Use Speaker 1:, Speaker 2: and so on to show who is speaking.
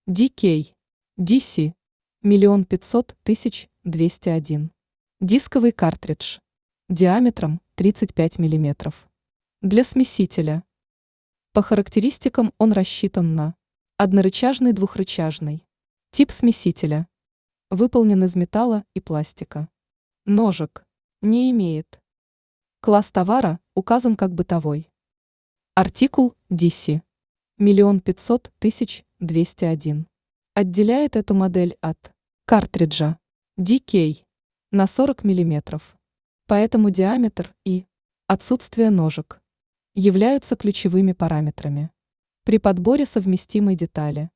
Speaker 1: DK. DC. 1 500 201. Дисковый картридж. Диаметром 35 мм. Для смесителя. По характеристикам он рассчитан на однорычажный, двухрычажный. Тип смесителя. Выполнен из металла и пластика. Ножек. Не имеет. Класс товара указан как бытовой. Артикул DC. 1 500 201. Отделяет эту модель от картриджа DK на 40 мм. Поэтому диаметр и отсутствие ножек являются ключевыми параметрами при подборе совместимой детали.